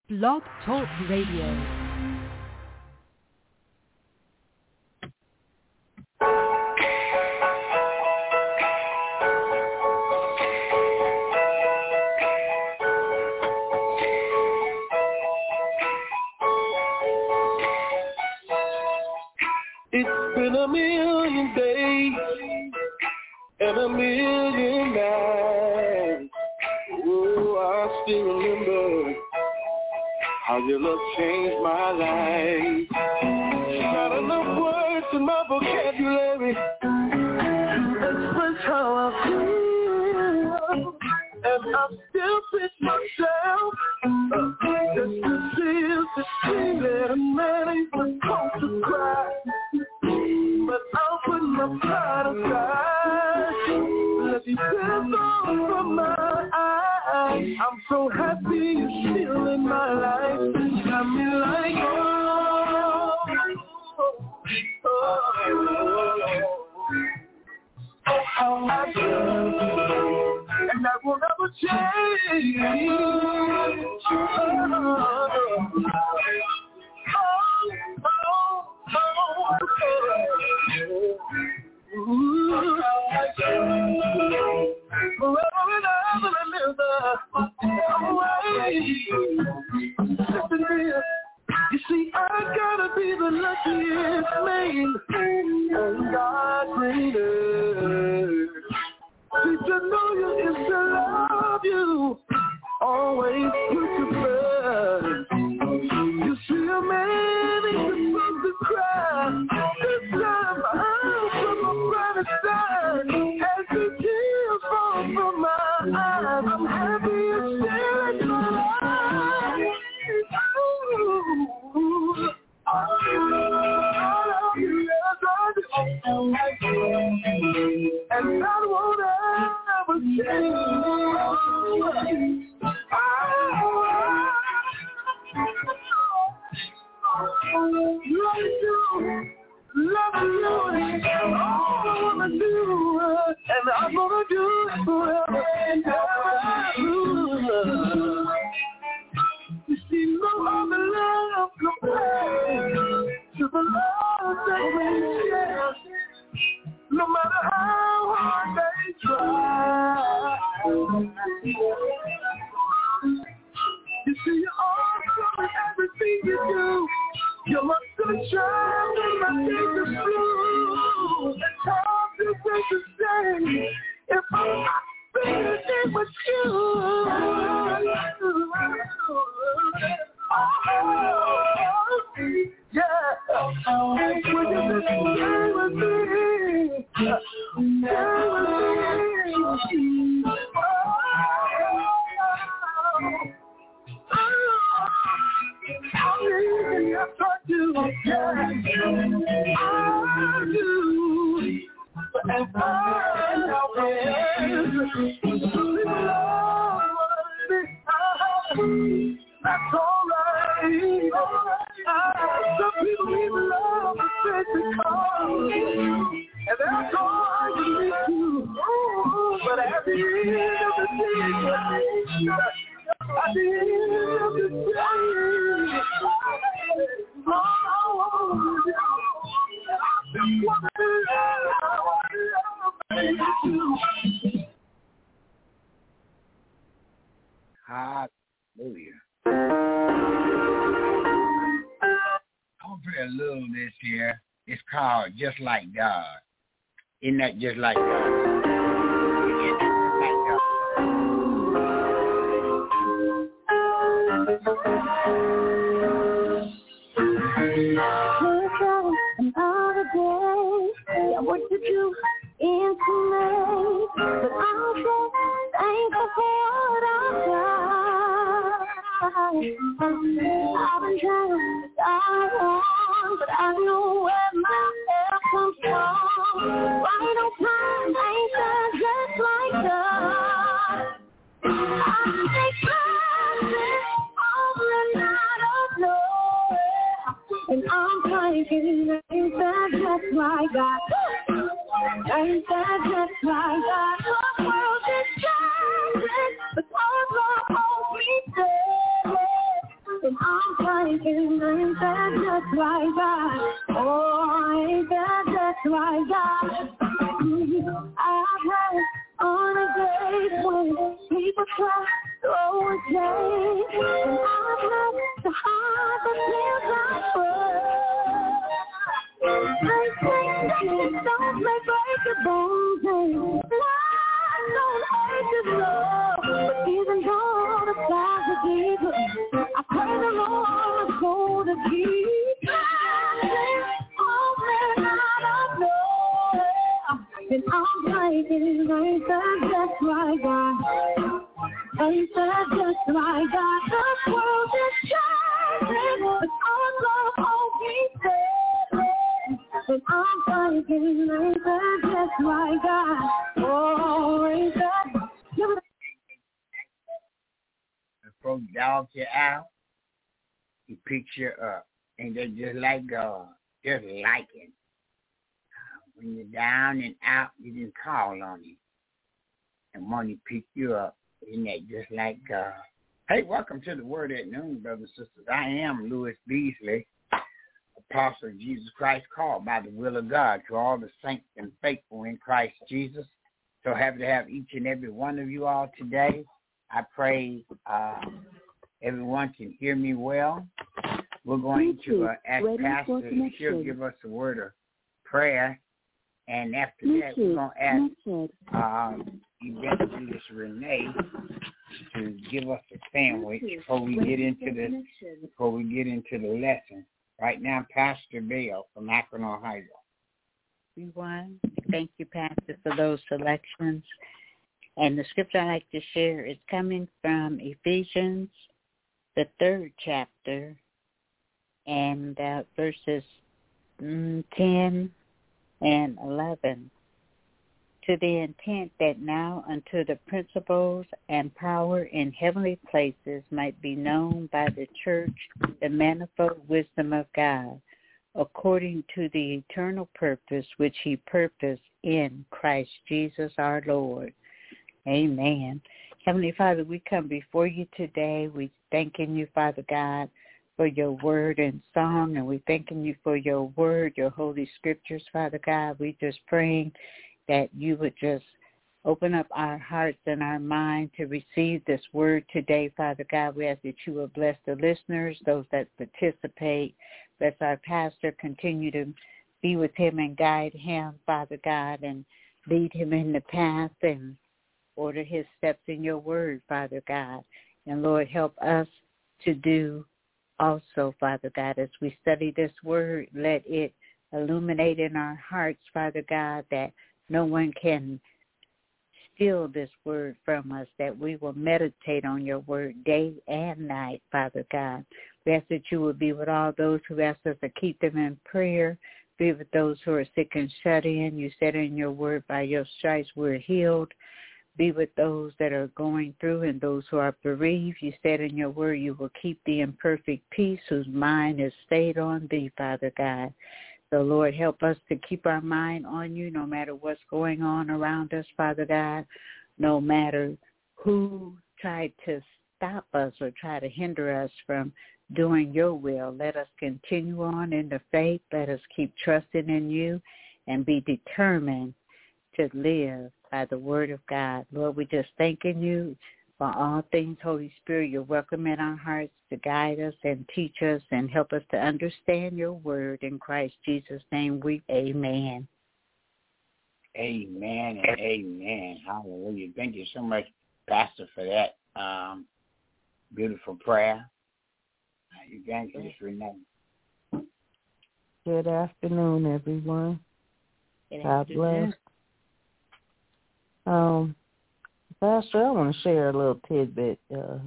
Blog Talk Radio. It's been a million days and a million nights. Oh, I still remember how your love changed my life. Not enough words in my vocabulary to express how I feel, and I'm still pinch myself just to see the that a man ain't supposed to cry. But I'll put my pride aside, let these tears fall from my eyes. I'm so happy you're still in my life. Got me like, oh, how I love you, and that will never change. Forever and ever and ever. You see, I gotta be the luckiest man on God's greener. See, to know you is to love you, always put you first. You see, a man ain't supposed to cry. This time I'm from the brightest side. As the tears fall from my eyes, I'm happy you're still in my life. I love you, yes I do. And that won't ever change. Love you, all I wanna do, and I'm gonna do it forever and ever. You see, no other love compares to the love that we share. No matter how hard they try. You see, you're awesome in everything you do. You're my sunshine when my days are blue. It's hard to say the same if I'm not spending with you. Yeah, will you just stay with me? Stay with me. Yes, I do. Yeah, I do. And I know that's all right. Some people need love to take the call, and that's all you need to. But at the end of the day, at the end of the day, all I want is Hallelujah. I'm going to play a little of this here. It's called Just Like God. Isn't that just like God? Another day, yeah, what you do into me, but I'll say thankful for what I've done. I've been trying to start wrong, but I know where my help comes from. Right on time, ain't that just like God? I take classes over and out of nowhere, and I'm thinking, ain't that just like God? Ain't that just like God? The world is shining, but all my hope is dead. I'm thinking, ain't that just like God? Oh, ain't that just like God? I've had on a day when people try to throw a shade, and I've had to hide the tears I shed. Don't play break your bones and why don't hate this love? But even though the skies are deep, I pray the Lord my soul to keep. Oh man, I don't know. And I'm thinking, ain't that just like God? Ain't that just like God? The world is changing, but our love won't be saved. And I'm thinking, ain't that just like God? Oh, ain't that? Before dog you out, he picks you up. Ain't that just like God? Just like Him. When you're down and out, you didn't call on Him. And when He picked you up, isn't that just like God? Hey, welcome to the Word at Noon, brothers and sisters. I am Louis Beasley, Apostle of Jesus Christ, called by the will of God to all the saints and faithful in Christ Jesus. So happy to have each and every one of you all today. I pray everyone can hear me well. We're going to ask Pastor if she'll give us a word of prayer. And after that, we're going to ask Evangelist Renee to give us a sandwich before we get into the lesson. Right now, Pastor Bell from Akron, Ohio. Everyone, thank you, Pastor, for those selections. And the scripture I'd like to share is coming from Ephesians, the 3rd chapter, and verses 10 and 11. To the intent that now unto the principles and power in heavenly places might be known by the church the manifold wisdom of God, according to the eternal purpose which He purposed in Christ Jesus our Lord. Amen. Heavenly Father, we come before you today. We thanking you, Father God, for your word and song, and we thanking you for your word, your holy scriptures, Father God. We just praying that you would just open up our hearts and our mind to receive this word today, Father God. We ask that you will bless the listeners, those that participate. Bless our pastor. Continue to be with him and guide him, Father God, and lead him in the path and order his steps in your word, Father God. And Lord, help us to do also, Father God, as we study this word, let it illuminate in our hearts, Father God, that no one can steal this word from us, that we will meditate on your word day and night, Father God. We ask that you will be with all those who ask us to keep them in prayer, be with those who are sick and shut in. You said in your word, by your stripes we're healed. Be with those that are going through and those who are bereaved. You said in your word you will keep thee in perfect peace whose mind is stayed on thee, Father God. So, Lord, help us to keep our mind on you no matter what's going on around us, Father God, no matter who tried to stop us or try to hinder us from doing your will. Let us continue on in the faith. Let us keep trusting in you and be determined to live by the word of God. Lord, we just thanking you for all things. Holy Spirit, you're welcome in our hearts to guide us and teach us and help us to understand your word. In Christ Jesus' name we amen. Amen and amen. Hallelujah. Thank you so much, Pastor, for that beautiful prayer. Evangelist Renee. Good afternoon, everyone. God bless. Pastor, I want to share a little tidbit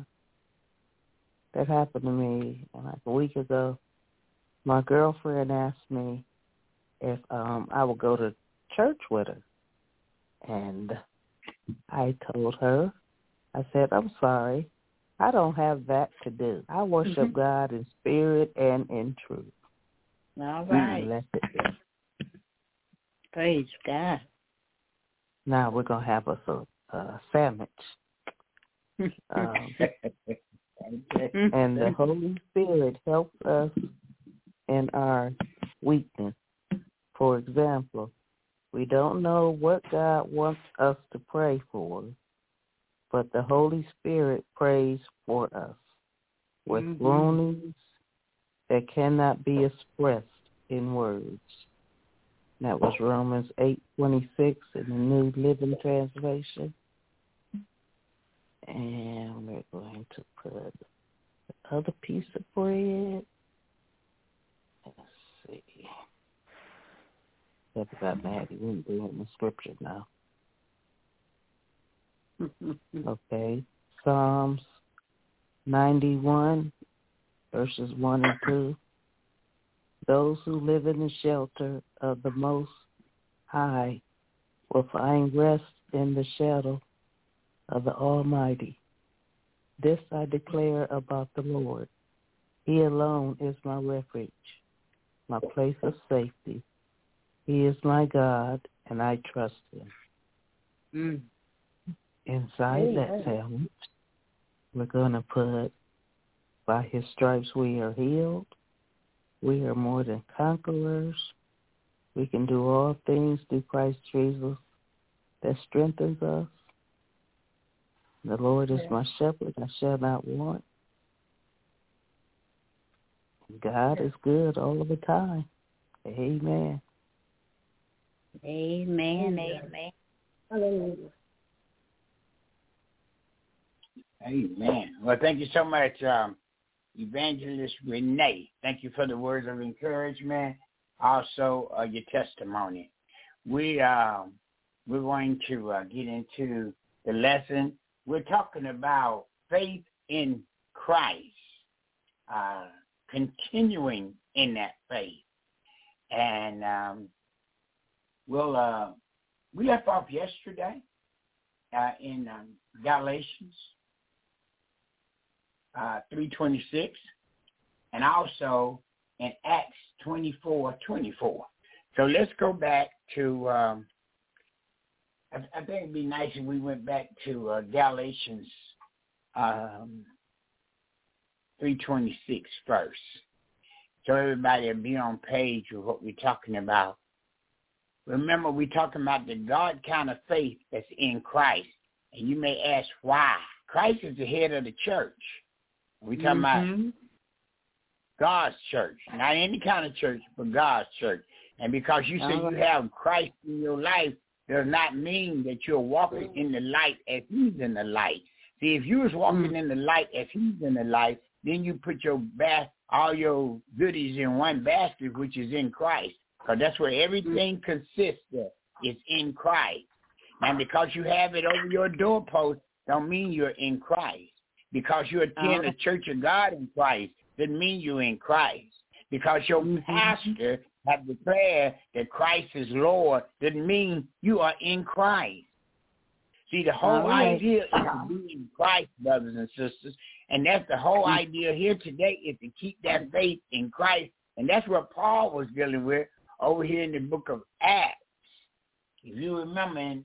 that happened to me like a week ago. My girlfriend asked me if I would go to church with her. And I told her, I said, I'm sorry, I don't have that to do. I worship God in spirit and in truth. All right. Let it be. Praise God. Now we're going to have us a sandwich. And the Holy Spirit helps us in our weakness. For example, we don't know what God wants us to pray for, but the Holy Spirit prays for us with groanings that cannot be expressed in words. That was Romans 8:26 in the New Living Translation. And we're going to put the other piece of bread. Let's see. That's about Maddie. We're doing the scripture now. Okay. Psalms 91, verses 1 and 2. Those who live in the shelter of the Most High will find rest in the shadow of the Almighty. This I declare about the Lord. He alone is my refuge, my place of safety. He is my God, and I trust him. Inside that sandwich, we're going to put, by his stripes we are healed. We are more than conquerors. We can do all things through Christ Jesus that strengthens us. The Lord is my shepherd, I shall not want. God is good all of the time. Amen. Amen. Amen. Hallelujah. Amen. Well, thank you so much, Evangelist Renee. Thank you for the words of encouragement, also your testimony. We're going to get into the lesson. We're talking about faith in Christ, continuing in that faith. And we left off yesterday in Galatians 3:26, and also in Acts 24:24. So let's go back to, I think it'd be nice if we went back to Galatians 3:26 first, so everybody will be on page with what we're talking about. Remember, we're talking about the God kind of faith that's in Christ, and you may ask why. Christ is the head of the church. We're talking about God's church, not any kind of church, but God's church. And because you say you have Christ in your life, does not mean that you're walking in the light as he's in the light. See, if you was walking in the light as he's in the light, then you put all your goodies in one basket, which is in Christ, because that's where everything consists of, is in Christ. And because you have it over your doorpost, don't mean you're in Christ. Because you attend a church of God in Christ, doesn't mean you're in Christ. Because your pastor have declared that Christ is Lord, doesn't mean you are in Christ. See, the whole idea is to be in Christ, brothers and sisters, and that's the whole idea here today, is to keep that faith in Christ. And that's what Paul was dealing with over here in the book of Acts. If you remember in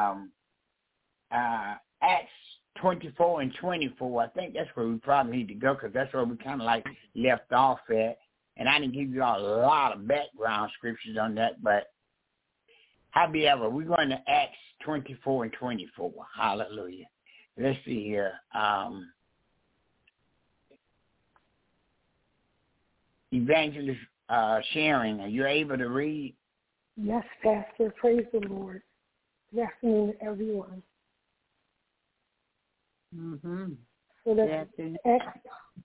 Acts 24 and 24, I think that's where we probably need to go, because that's where we kind of like left off at. And I didn't give you all a lot of background scriptures on that, but however, we're going to Acts 24 and 24. Hallelujah. Let's see here. Evangelist Sharon, are you able to read? Yes, Pastor. Praise the Lord. Good afternoon, everyone. So that's Acts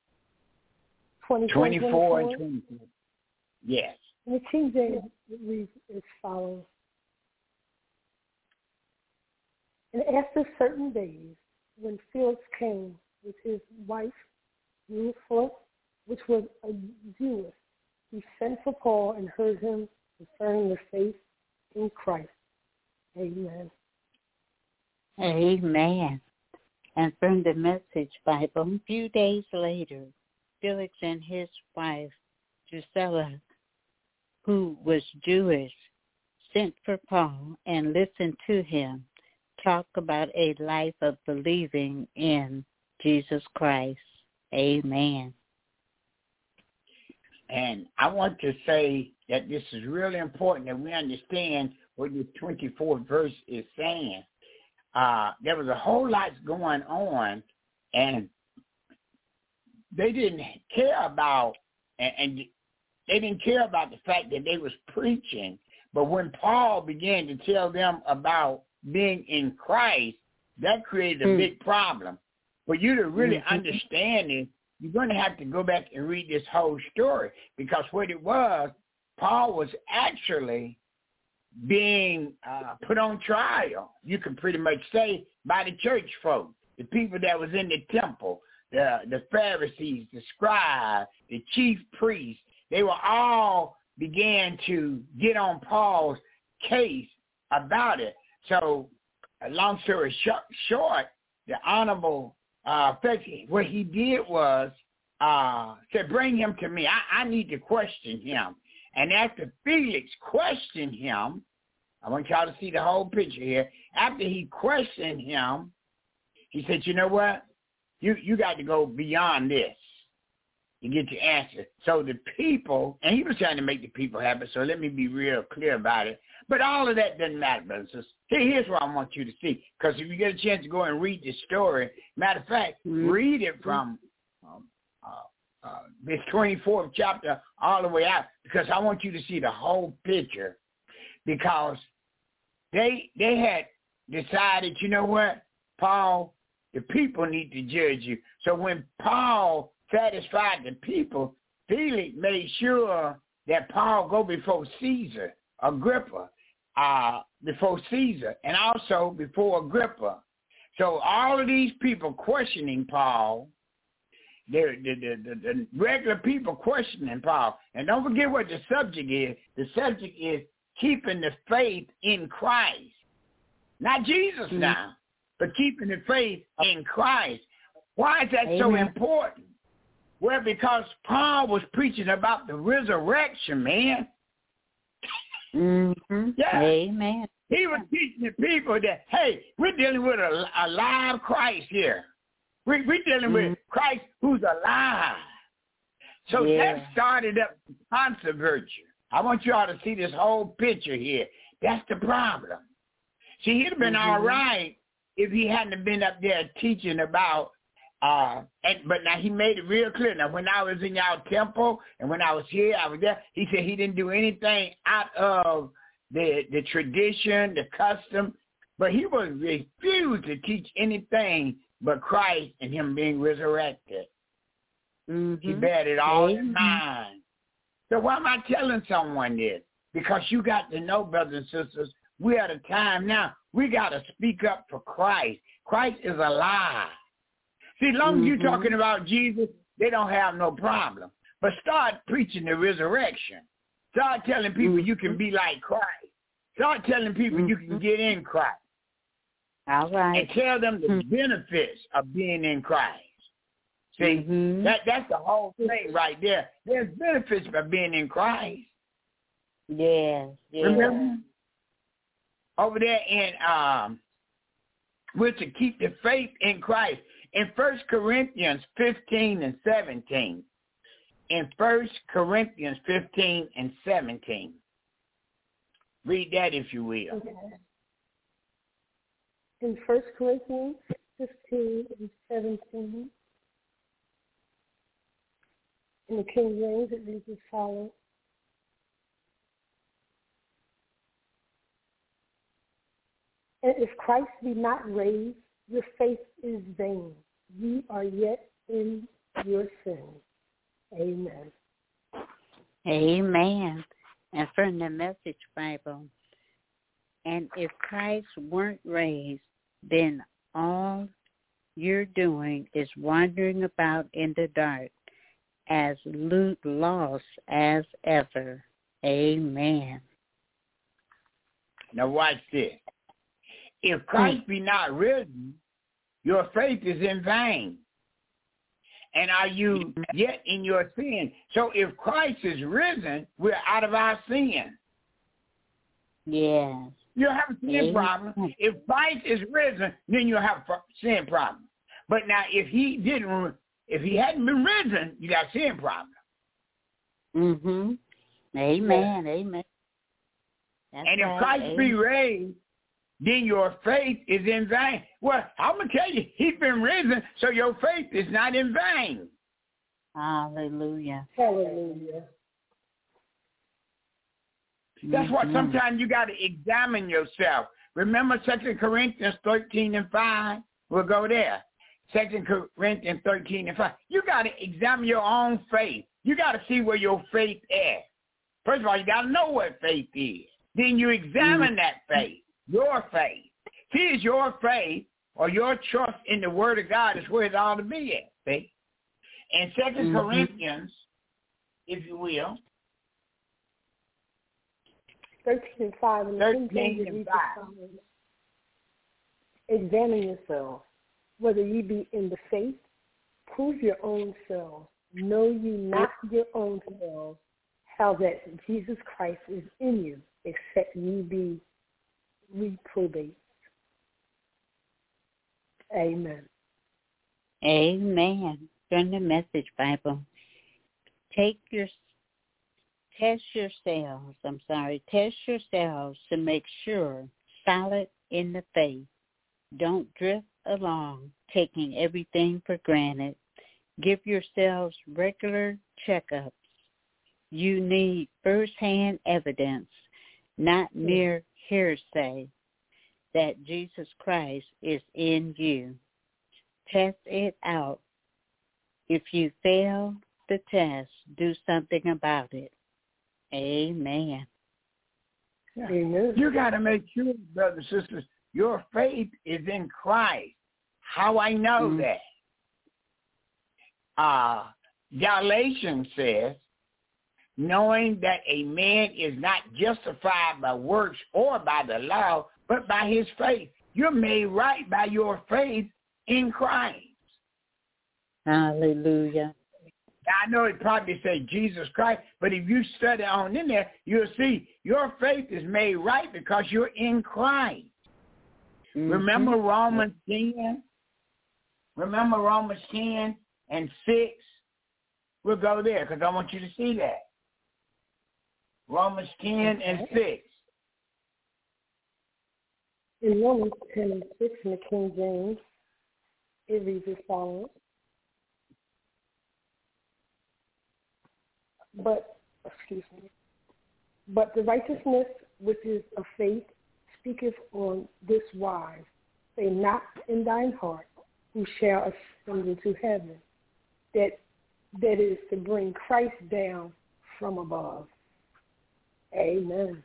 24 and 24. Yes. And the King James reads as follows. And after certain days, when Felix came with his wife, Drusilla, which was a Jewess, he sent for Paul and heard him concerning the faith in Christ. Amen. Amen. And from the Message Bible, a few days later, Felix and his wife, Drusilla, who was Jewish, sent for Paul and listened to him talk about a life of believing in Jesus Christ. Amen. And I want to say that this is really important that we understand what the 24th verse is saying. There was a whole lot going on, and they didn't care about, and they didn't care about the fact that they was preaching. But when Paul began to tell them about being in Christ, that created a big problem. For you to really understand it, you're going to have to go back and read this whole story, because what it was, Paul was actually being put on trial, you can pretty much say, by the church folk, the people that was in the temple, the Pharisees, the scribes, the chief priests. They were all began to get on Paul's case about it. So, long story short, the honorable what he did was said, bring him to me. I need to question him. And after Felix questioned him, I want y'all to see the whole picture here. After he questioned him, he said, you know what? You got to go beyond this to get your answer. So the people, and he was trying to make the people happy, so let me be real clear about it. But all of that doesn't matter, brothers and sisters. Here's what I want you to see, because if you get a chance to go and read this story, matter of fact, read it from this 24th chapter all the way out, because I want you to see the whole picture, because they had decided, you know what, Paul, the people need to judge you. So when Paul satisfied the people, Felix made sure that Paul go before Caesar, Agrippa, before Caesar, and also before Agrippa. So all of these people questioning Paul, the regular people questioning Paul. And don't forget what the subject is. The subject is keeping the faith in Christ. Not Jesus now, but keeping the faith in Christ. Why is that so important? Well, because Paul was preaching about the resurrection, man. Yeah. Amen. He was teaching the people that, hey, we're dealing with a live Christ here. We're dealing with Christ who's alive. So that started up controversy. I want you all to see this whole picture here. That's the problem. See, he'd have been all right if he hadn't been up there teaching about, but now he made it real clear. Now, when I was in y'all temple and when I was here, I was there, he said he didn't do anything out of the tradition, the custom, but he was refused to teach anything but Christ and him being resurrected. He batted it all in mind. So why am I telling someone this? Because you got to know, brothers and sisters, we're at a time now, we got to speak up for Christ. Christ is alive. See, as long as you're talking about Jesus, they don't have no problem. But start preaching the resurrection. Start telling people you can be like Christ. Start telling people you can get in Christ. All right. And tell them the benefits of being in Christ. See, that's the whole thing right there. There's benefits by being in Christ. Yes. Remember? Over there in, we're to keep the faith in Christ. In 1 Corinthians 15 and 17. In 1 Corinthians 15 and 17. Read that if you will. Okay. In 1 Corinthians 15 and 17, in the King James, it reads as follows. And if Christ be not raised, your faith is vain. Ye are yet in your sins. Amen. Amen. And from the Message Bible, and if Christ weren't raised, then all you're doing is wandering about in the dark, as lost as ever. Amen. Now watch this. If Christ be not risen, your faith is in vain. And are you yet in your sin? So if Christ is risen, we're out of our sin. Yes. You don't have a sin problem. If Christ is risen, then you'll have a sin problem. But now if he didn't if he hadn't been risen, you got a sin problem. Amen. Amen. That's and if right. Christ be raised, then your faith is in vain. Well, I'm going to tell you, he's been risen, so your faith is not in vain. Hallelujah. Hallelujah. That's why sometimes you got to examine yourself. Remember 2 Corinthians 13:5? We'll go there. 2 Corinthians 13:5. You got to examine your own faith. You got to see where your faith is. First of all, you got to know what faith is. Then you examine that faith, your faith. See, is your faith or your trust in the Word of God is where it ought to be at, see? In 2 Corinthians, if you will, 13:5 and 13:5. Examine yourselves, whether ye be in the faith, prove your own selves. Know ye not your own selves, how that Jesus Christ is in you, except ye be reprobate. Amen. Amen. From the Message Bible. Test yourselves to make sure, solid in the faith. Don't drift along, taking everything for granted. Give yourselves regular checkups. You need first-hand evidence, not mere hearsay, that Jesus Christ is in you. Test it out. If you fail the test, do something about it. Amen. Yeah. Amen. You got to make sure, brothers and sisters, your faith is in Christ. How I know that? Galatians says, knowing that a man is not justified by works or by the law, but by his faith. You're made right by your faith in Christ. Hallelujah. I know it probably say Jesus Christ, but if you study on in there, you'll see your faith is made right because you're in Christ. Remember Romans 10? Remember Romans 10 and 6? We'll go there because I want you to see that. Romans 10 and 6. In Romans 10 and 6 in the King James, it reads as follows. But the righteousness which is of faith speaketh on this wise, say not in thine heart, who shall ascend into heaven, that is to bring Christ down from above. Amen.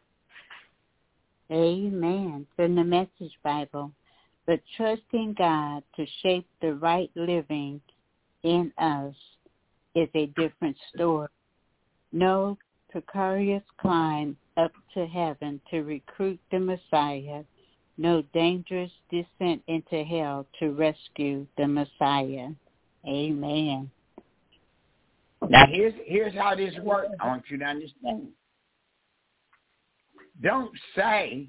Amen. From the Message Bible. But trusting God to shape the right living in us is a different story. No precarious climb up to heaven to recruit the Messiah. No dangerous descent into hell to rescue the Messiah. Amen. Now here's how this works. I want you to understand. Don't say,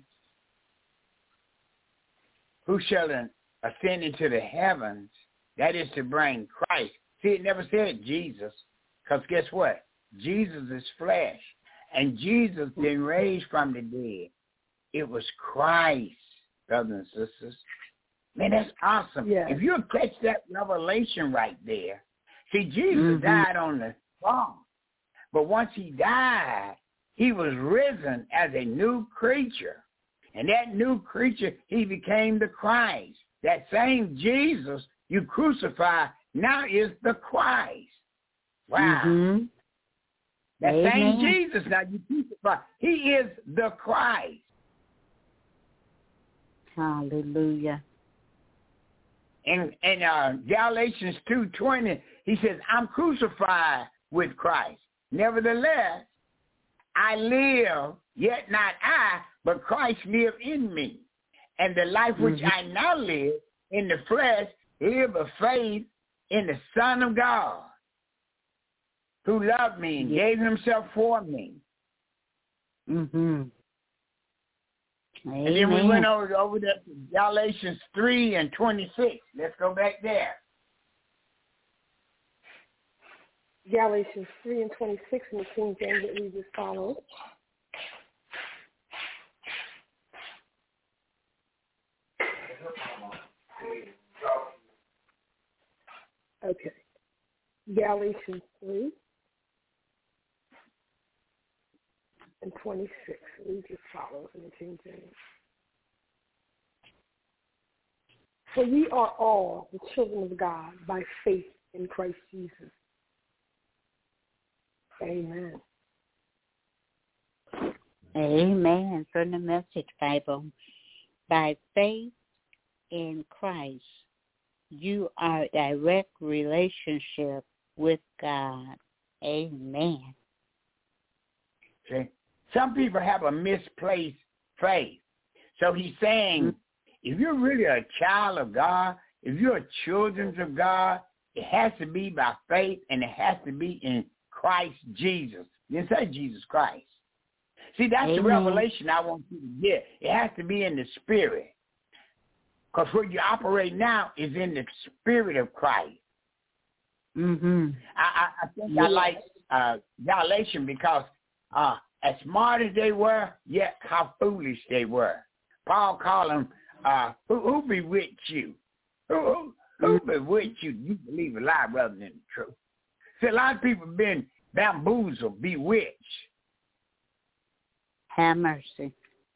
who shall ascend into the heavens? That is to bring Christ. See, it never said Jesus, because guess what? Jesus is flesh, and Jesus been raised from the dead. It was Christ, brothers and sisters. Man, that's awesome. Yeah. If you catch that revelation right there, see, Jesus died on the cross, but once he died, he was risen as a new creature. And that new creature, he became the Christ. That same Jesus you crucified now is the Christ. Wow. That same Jesus now you crucify. He is the Christ. Hallelujah. In Galatians 2:20, he says, I'm crucified with Christ. Nevertheless, I live, yet not I, but Christ live in me. And the life which I now live in the flesh, live of faith in the Son of God, who loved me and gave himself for me. And then we went over to Galatians 3:26. Let's go back there. Galatians 3 and 26 in the King James, it reads as follows. Okay. Galatians 3 and 26 reads as follows in the King James. For we are all the children of God by faith in Christ Jesus. Amen. Amen. From the Message Bible. By faith in Christ, you are direct relationship with God. Amen. See? Some people have a misplaced faith. So he's saying, if you're really a child of God, if you're children of God, it has to be by faith, and it has to be in Christ Jesus. You didn't say Jesus Christ. See, that's the revelation I want you to get. It has to be in the Spirit. Because where you operate now is in the Spirit of Christ. Mm-hmm. I think I like Galatians because as smart as they were, yet how foolish they were. Paul called them, who bewitched you? Who bewitched you? You believe a lie rather than the truth. See, a lot of people have been bamboozled, bewitched. Have mercy.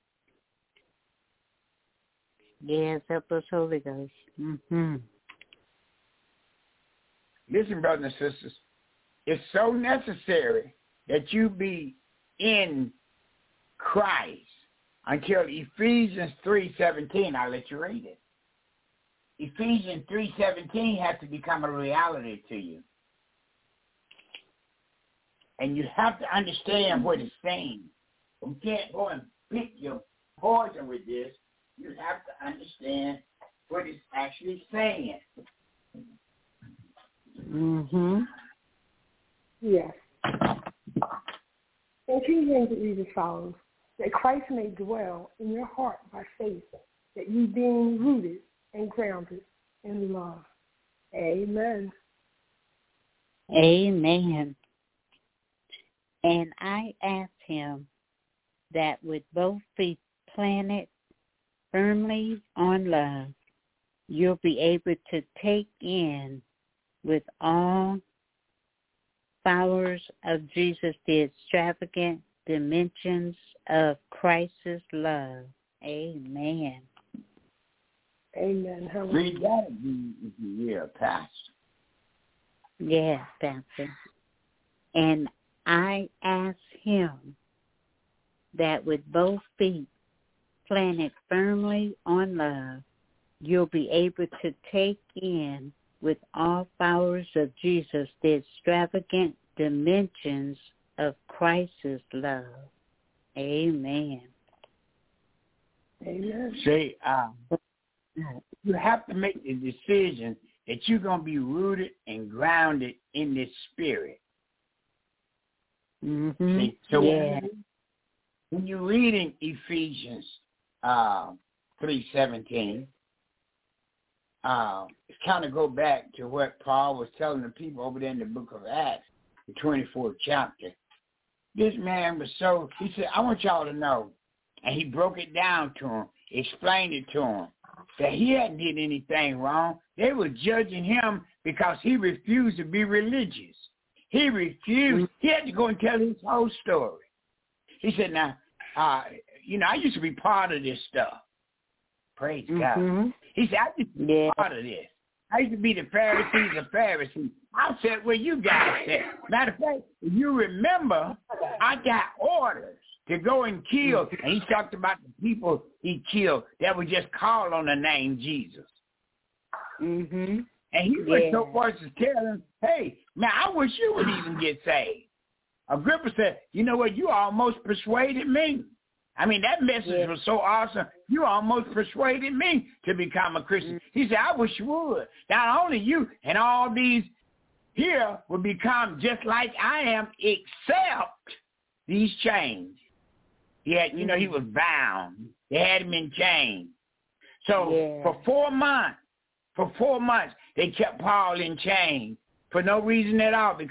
Yes, help us, Holy Ghost. Mm-hmm. Listen, brothers and sisters, it's so necessary that you be in Christ until Ephesians 3:17. I'll let you read it. Ephesians 3:17 has to become a reality to you. And you have to understand what it's saying. You can't go and pick your poison with this. You have to understand what it's actually saying. Mm-hmm. Yes. In King James it reads as follows, that Christ may dwell in your heart by faith, that you being rooted and grounded in love. Amen. Amen. And I asked him that with both feet planted firmly on love, you'll be able to take in with all followers of Jesus the extravagant dimensions of Christ's love. Amen. Amen. Read that again if you will, Pastor. Yes, Pastor. And I asked him that with both feet planted firmly on love, you'll be able to take in with all followers of Jesus the extravagant dimensions of Christ's love. Amen. Amen. See, you have to make the decision that you're going to be rooted and grounded in this Spirit. Mm-hmm. See, so yeah. when you're reading Ephesians 3:17, it's kind of go back to what Paul was telling the people over there in the book of Acts, the 24th chapter. This man was he said, I want y'all to know, and he broke it down to him, explained it to him, that he hadn't did anything wrong. They were judging him because he refused to be religious. He refused. He had to go and tell his whole story. He said, now, I used to be part of this stuff. Praise God. He said, I used to be part of this. I used to be the Pharisees of Pharisees. I said, well, you guys said. Matter of fact, if you remember, I got orders to go and kill. And he talked about the people he killed that would just call on the name Jesus. Mm-hmm. And he went so far as to tell him, hey, man, I wish you would even get saved. Agrippa said, you know what, you almost persuaded me. I mean, that message was so awesome. You almost persuaded me to become a Christian. He said, I wish you would. Not only you and all these here will become just like I am, except these chains. He had, he was bound. They had him in chains. So for 4 months, they kept Paul in chains for no reason at all, because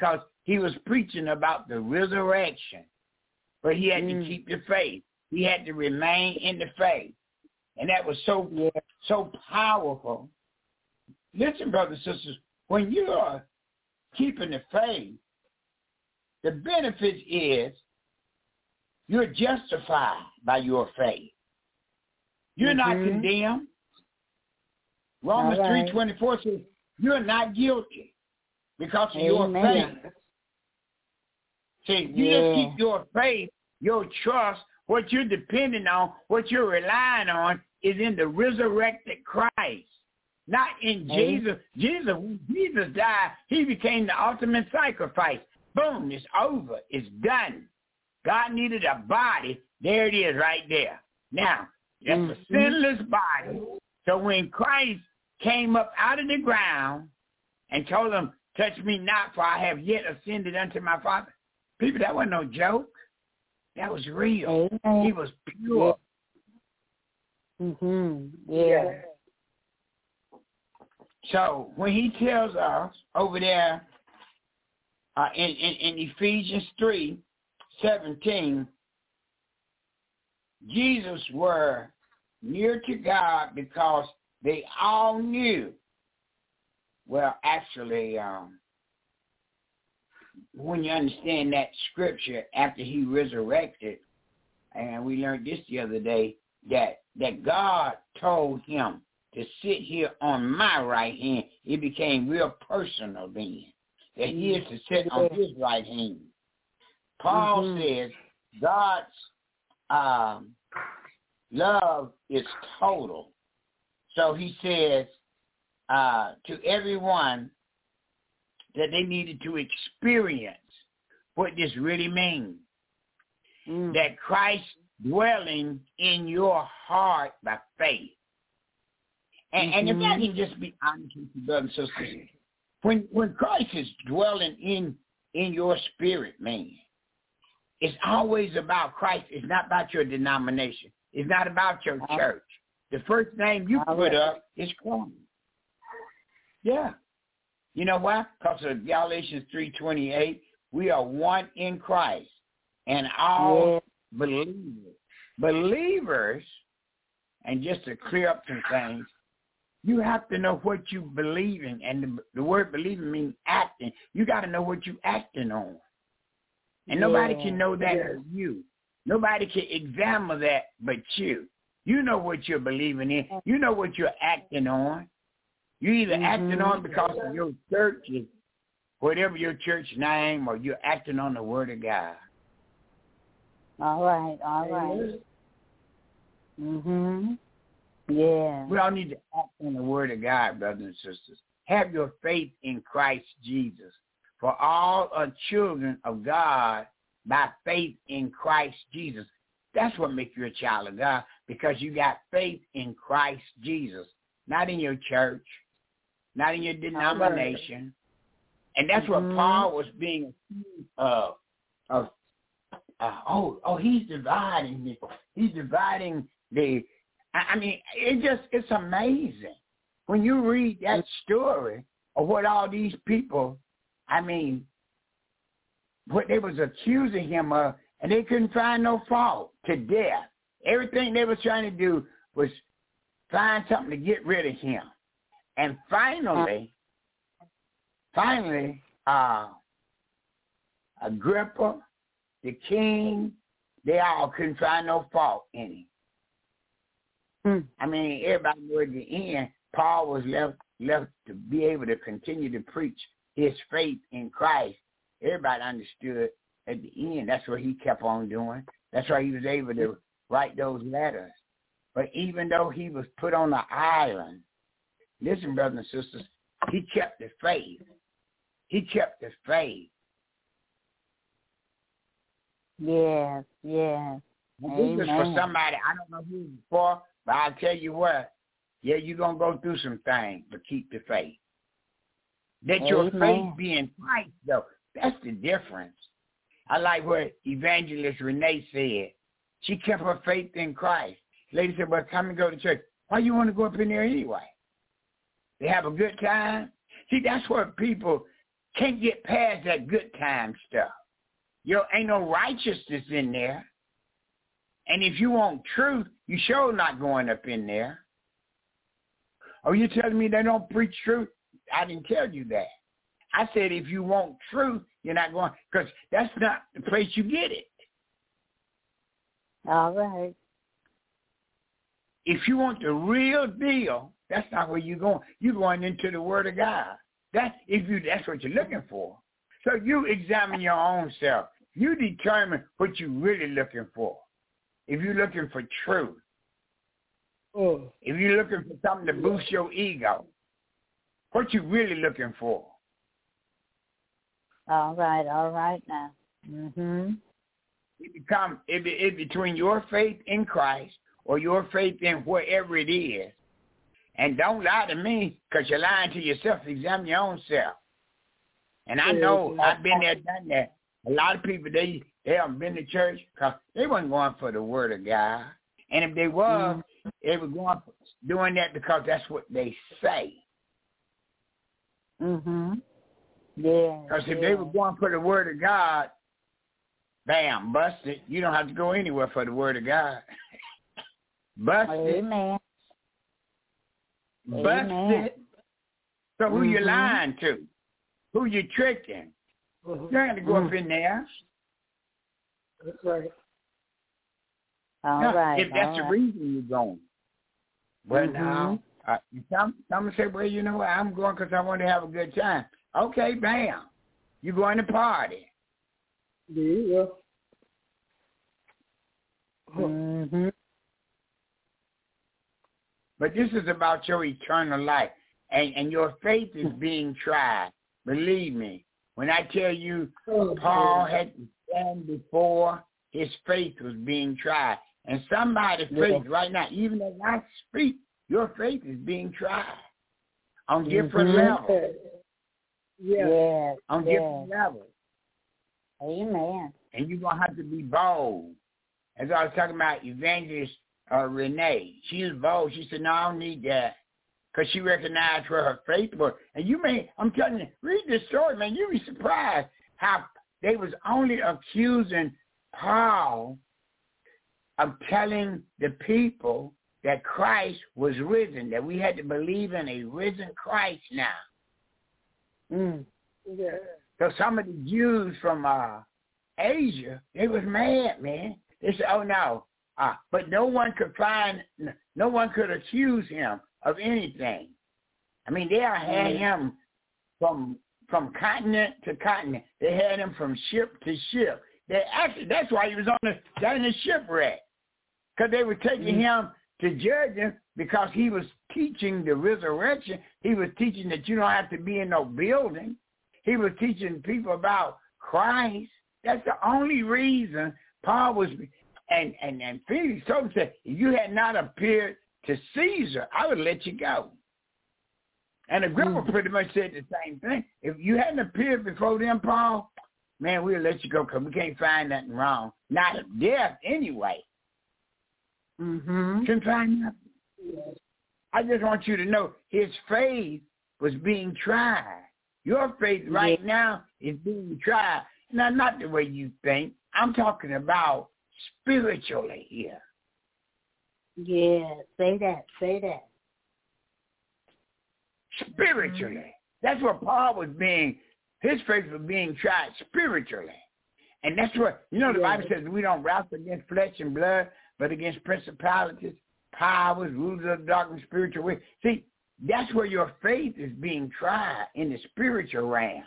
He was preaching about the resurrection, but he had to keep the faith. He had to remain in the faith. And that was so powerful. Listen, brothers and sisters, when you are keeping the faith, the benefit is you're justified by your faith. You're not condemned. Romans 3:24 says you're not guilty because of your faith. See, you just keep your faith, your trust, what you're depending on, what you're relying on is in the resurrected Christ, not in Jesus. Jesus died. He became the ultimate sacrifice. Boom, it's over. It's done. God needed a body. There it is right there. Now, that's a sinless body. So when Christ came up out of the ground and told them, touch me not, for I have yet ascended unto my Father. People, that wasn't no joke. That was real. He was pure. Yeah. So when he tells us over there in Ephesians 3:17, Jesus were near to God because they all knew. Well, actually, when you understand that scripture after he resurrected, and we learned this the other day, that God told him to sit here on my right hand. It became real personal then, that he is to sit on his right hand. Paul says God's love is total. So he says to everyone that they needed to experience what this really means. That Christ dwelling in your heart by faith. And if I can just be honest with you, brothers and sisters, when Christ is dwelling in your spirit, man, it's always about Christ. It's not about your denomination. It's not about your church. The first name you put up is Christ. Yeah. You know why? Because of Galatians 3:28, we are one in Christ. And all believers, and just to clear up some things, you have to know what you believe in. And the word believing means acting. You got to know what you're acting on. And nobody can know that but you. Nobody can examine that but you. You know what you're believing in. You know what you're acting on. You're either acting on because of your church, whatever your church name, or you're acting on the word of God. All right. Yeah. We all need to act on the word of God, brothers and sisters. Have your faith in Christ Jesus. For all are children of God by faith in Christ Jesus. That's what makes you a child of God, because you got faith in Christ Jesus, not in your church, not in your denomination. And that's what Paul was being accused of. He's dividing me. He's dividing the. I mean, it's amazing when you read that story of what all these people, what they was accusing him of, and they couldn't find no fault to death. Everything they was trying to do was find something to get rid of him. And finally, Agrippa, the king, they all couldn't find no fault in him. I mean, everybody knew at the end, Paul was left to be able to continue to preach his faith in Christ. Everybody understood at the end. That's what he kept on doing. That's why he was able to write those letters. But even though he was put on the island, listen, brothers and sisters, he kept the faith. He kept the faith. Yes. This is for somebody, I don't know who it's for, but I'll tell you what, you're going to go through some things, but keep the faith. Let your faith be in Christ, though. That's the difference. I like what Evangelist Renee said. She kept her faith in Christ. Lady said, well, come and go to church. Why you want to go up in there anyway? They have a good time? See, that's what people can't get past that good time stuff. Ain't no righteousness in there. And if you want truth, you sure not going up in there. Oh, you telling me they don't preach truth? I didn't tell you that. I said if you want truth, you're not going, because that's not the place you get it. All right. If you want the real deal, that's not where you're going. You're going into the Word of God. That's what you're looking for. So you examine your own self. You determine what you're really looking for. If you're looking for truth, if you're looking for something to boost your ego, what you really looking for? All right now. Mhm. It between your faith in Christ or your faith in wherever it is. And don't lie to me, because you're lying to yourself. Examine your own self. And I know I've been there, done that. A lot of people, they haven't been to church because they wasn't going for the Word of God. And if they was, they were doing that because that's what they say. Mhm. Yeah. Because if they were going for the Word of God, bam, busted. You don't have to go anywhere for the Word of God. Busted. Amen. Busted. Amen. So who you lying to? Who you tricking? You don't have to go up in there. That's right. All no, right. If that's the reason you're going. Well, now, some say, well, you know what, I'm going because I want to have a good time. Okay, bam. You're going to party. Yeah. Mhm. But this is about your eternal life. And your faith is being tried. Believe me. When I tell you Paul had to stand before, his faith was being tried. And somebody's faith right now, even as I speak, your faith is being tried on different levels. Yes. On different levels. Amen. And you're going to have to be bold. As I was talking about Evangelist Renee, she was bold. She said, no, I don't need that. Because she recognized where her faith was. And I'm telling you, read this story, man. You'll be surprised how they was only accusing Paul of telling the people that Christ was risen, that we had to believe in a risen Christ now. Yeah. So some of the Jews from Asia, they was mad, man. They said, oh, no. But no one could accuse him of anything. I mean, they had him from continent to continent. They had him from ship to ship. That's why he was on the shipwreck, because they were taking him to judge him because he was teaching the resurrection. He was teaching that you don't have to be in no building. He was teaching people about Christ. That's the only reason Paul was. And Felix told him, said, if you had not appeared to Caesar, I would let you go. And Agrippa pretty much said the same thing. If you hadn't appeared before them, Paul, man, we'll let you go because we can't find nothing wrong. Not of death anyway. Couldn't find nothing. I just want you to know his faith was being tried. Your faith right now is being tried. Now, not the way you think. I'm talking about spiritually here. Yeah, say that. Spiritually. That's what Paul was his faith was being tried spiritually. And that's what, the Bible says we don't wrestle against flesh and blood, but against principalities, powers, rulers of darkness, spiritual ways. See, that's where your faith is being tried, in the spiritual realm.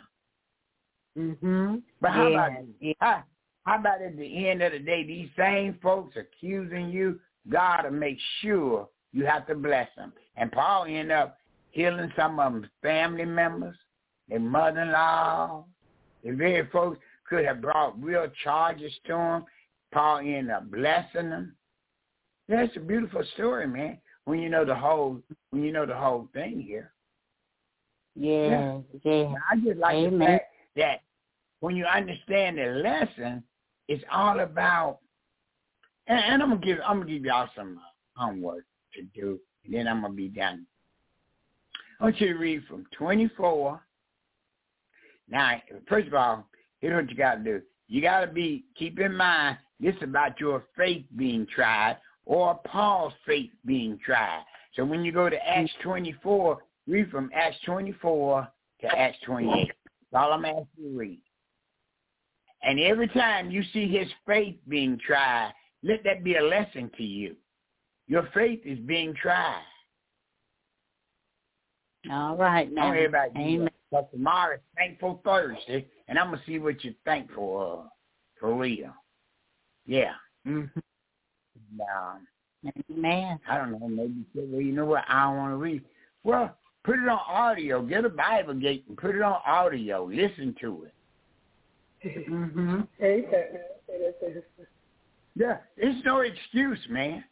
But how about at the end of the day, these same folks accusing you, God will make sure you have to bless them. And Paul ended up healing some of them family members, their mother-in-law. The very folks could have brought real charges to them. Paul ended up blessing them. That's a beautiful story, man. When you know the whole thing here. Yeah. I just like the fact that when you understand the lesson, it's all about. And I'm gonna give y'all some homework to do, and then I'm gonna be done. I want you to read from 24 Now, first of all, here's what you got to do. You got to keep in mind, this is about your faith being tried or Paul's faith being tried. So when you go to Acts 24, read from Acts 24 to Acts 28. That's all I'm asking you to read. And every time you see his faith being tried, let that be a lesson to you. Your faith is being tried. All right now. Amen. But tomorrow is Thankful Thursday, and I'm going to see what you're thankful for real. Yeah. Mm-hmm. Amen. I don't know, maybe you say, well, you know what, I don't want to read. Well, put it on audio. Get a Bible gate and put it on audio. Listen to it. Mm-hmm. Yeah, it's no excuse, man.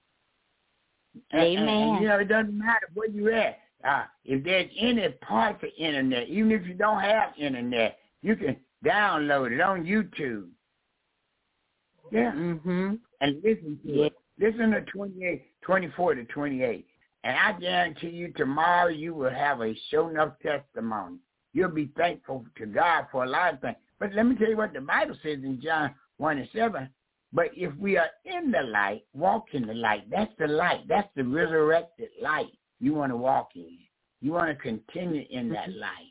Amen. And, you know, it doesn't matter where you're at. If there's any parts of internet, even if you don't have internet, you can download it on YouTube. Yeah. Mm-hmm. And listen to it. Listen to 24 to 28. And I guarantee you tomorrow you will have a show enough testimony. You'll be thankful to God for a lot of things. But let me tell you what the Bible says in John 1:7. But if we are in the light, walk in the light. That's the light. That's the resurrected light you want to walk in. You want to continue in that light.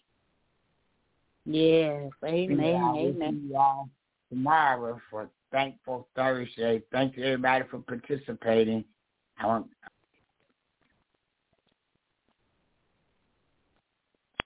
Yes. Amen. Amen. See you all tomorrow for Thankful Thursday. Thank you, everybody, for participating. I want